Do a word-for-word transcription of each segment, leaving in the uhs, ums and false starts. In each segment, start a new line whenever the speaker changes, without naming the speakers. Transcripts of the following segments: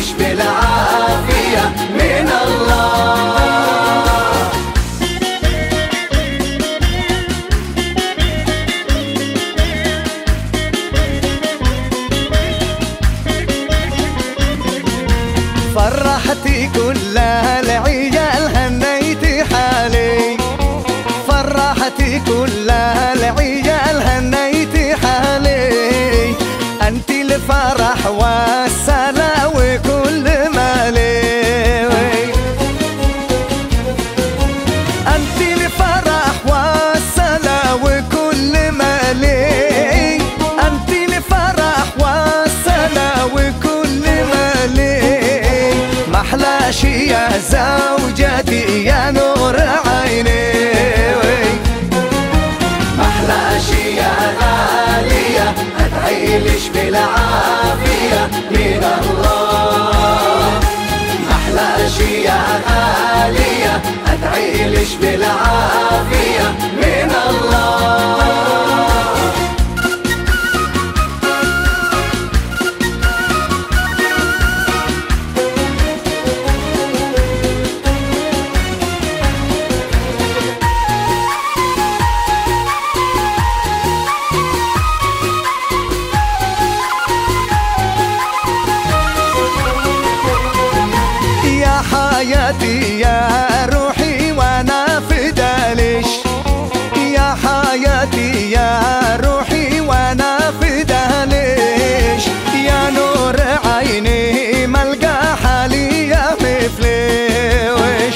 أدعيلش بالعافية من الله. فرحتي كل العيال هنيتي حالي، فرحتي كل العيال هنيتي حالي، انت الفرح والسلا وكل مالي، انت الفرح والسلا وكل مالي، انت الفرح والسلا وكل مالي، محلاش يا زوجتي يا نور عيني، محلاش يا غالية أدعيلش بالعافية من الله، محلاش يا غالية أدعيلش بالعافية من الله. حياتي يا روحي وانا فدالش، يا حياتي يا روحي وانا فدالش، يا نور عيني ملقى حالي يا مفلوش،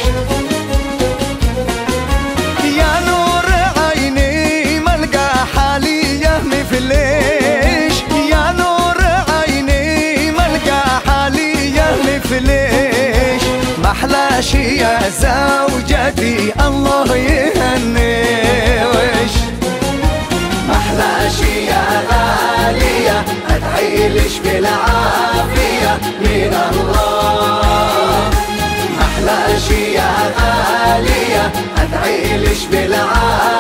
يا نور عيني ملقى حالي يا مفلوش، يا نور عيني ملقى حالي يا مفلوش، محلاش يا زوجتي الله يهنيوش، محلاش يا غالية أدعيلش بالعافية من الله، محلاش يا غالية أدعيلش بالعافية